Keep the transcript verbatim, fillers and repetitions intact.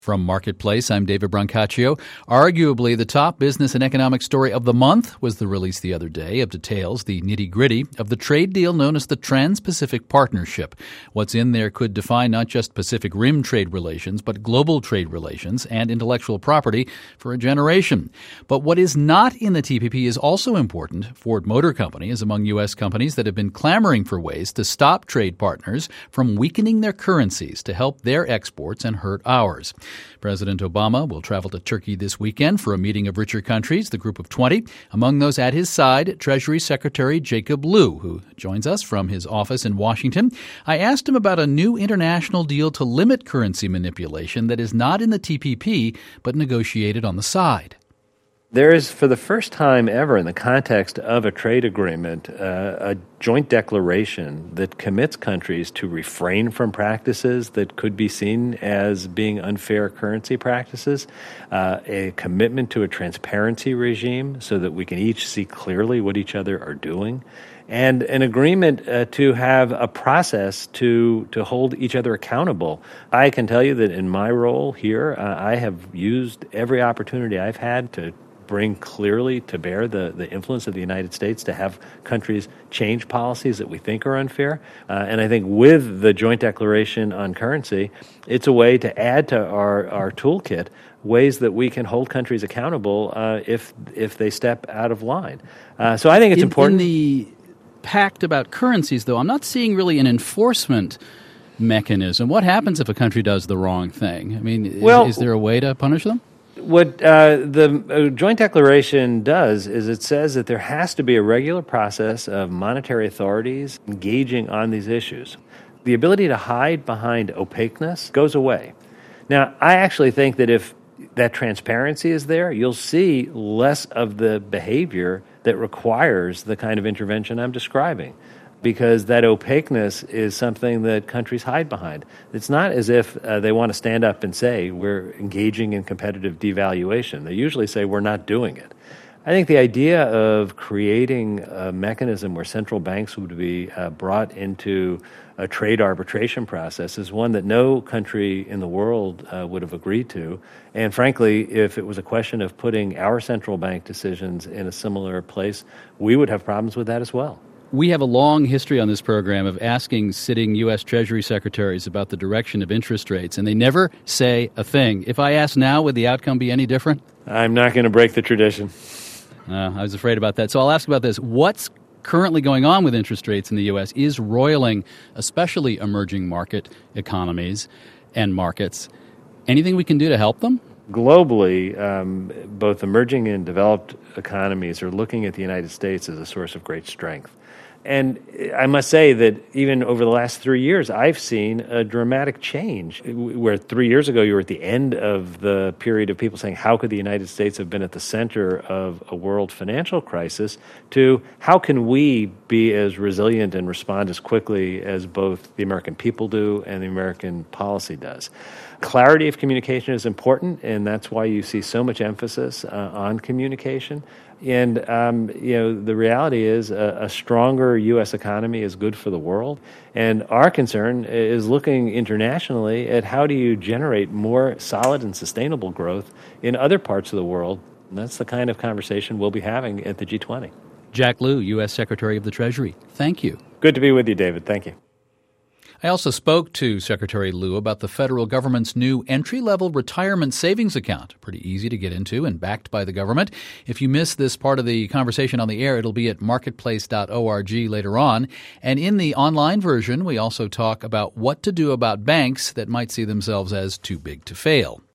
From Marketplace, I'm David Brancaccio. Arguably, the top business and economic story of the month was the release the other day of details, the nitty-gritty, of the trade deal known as the Trans-Pacific Partnership. What's in there could define not just Pacific Rim trade relations, but global trade relations and intellectual property for a generation. But what is not in the T P P is also important. Ford Motor Company is among U S companies that have been clamoring for ways to stop trade partners from weakening their currencies to help their exports and hurt ours. President Obama will travel to Turkey this weekend for a meeting of richer countries, the Group of twenty. Among those at his side, Treasury Secretary Jacob Lew, who joins us from his office in Washington. I asked him about a new international deal to limit currency manipulation that is not in the T P P, but negotiated on the side. There is, for the first time ever in the context of a trade agreement, uh, a joint declaration that commits countries to refrain from practices that could be seen as being unfair currency practices, uh, a commitment to a transparency regime so that we can each see clearly what each other are doing, and an agreement uh, to have a process to to hold each other accountable. I can tell you that in my role here, uh, I have used every opportunity I've had to bring clearly to bear the, the influence of the United States to have countries change policies that we think are unfair. Uh, and I think with the joint declaration on currency, it's a way to add to our, our toolkit ways that we can hold countries accountable uh, if if they step out of line. Uh, so I think it's in, important. In the pact about currencies, though, I'm not seeing really an enforcement mechanism. What happens if a country does the wrong thing? I mean, is, well, is there a way to punish them? What uh, the uh, joint declaration does is it says that there has to be a regular process of monetary authorities engaging on these issues. The ability to hide behind opaqueness goes away. Now, I actually think that if that transparency is there, you'll see less of the behavior that requires the kind of intervention I'm describing, because that opaqueness is something that countries hide behind. It's not as if uh, they want to stand up and say, we're engaging in competitive devaluation. They usually say, we're not doing it. I think the idea of creating a mechanism where central banks would be uh, brought into a trade arbitration process is one that no country in the world uh, would have agreed to. And frankly, if it was a question of putting our central bank decisions in a similar place, we would have problems with that as well. We have a long history on this program of asking sitting U S. Treasury secretaries about the direction of interest rates, and they never say a thing. If I ask now, would the outcome be any different? I'm not going to break the tradition. Uh, I was afraid about that. So I'll ask about this. What's currently going on with interest rates in the U S is roiling, especially emerging market economies and markets. Anything we can do to help them? Globally, um, both emerging and developed economies are looking at the United States as a source of great strength. And I must say that even over the last three years, I've seen a dramatic change where three years ago you were at the end of the period of people saying, how could the United States have been at the center of a world financial crisis, to how can we be as resilient and respond as quickly as both the American people do and the American policy does. Clarity of communication is important, and that's why you see so much emphasis uh, on communication. And, um, you know, the reality is a, a stronger U S economy is good for the world. And our concern is looking internationally at how do you generate more solid and sustainable growth in other parts of the world. And that's the kind of conversation we'll be having at the G twenty. Jack Lew, U S. Secretary of the Treasury. Thank you. Good to be with you, David. Thank you. I also spoke to Secretary Lew about the federal government's new entry-level retirement savings account. Pretty easy to get into and backed by the government. If you miss this part of the conversation on the air, it'll be at marketplace dot org later on. And in the online version, we also talk about what to do about banks that might see themselves as too big to fail.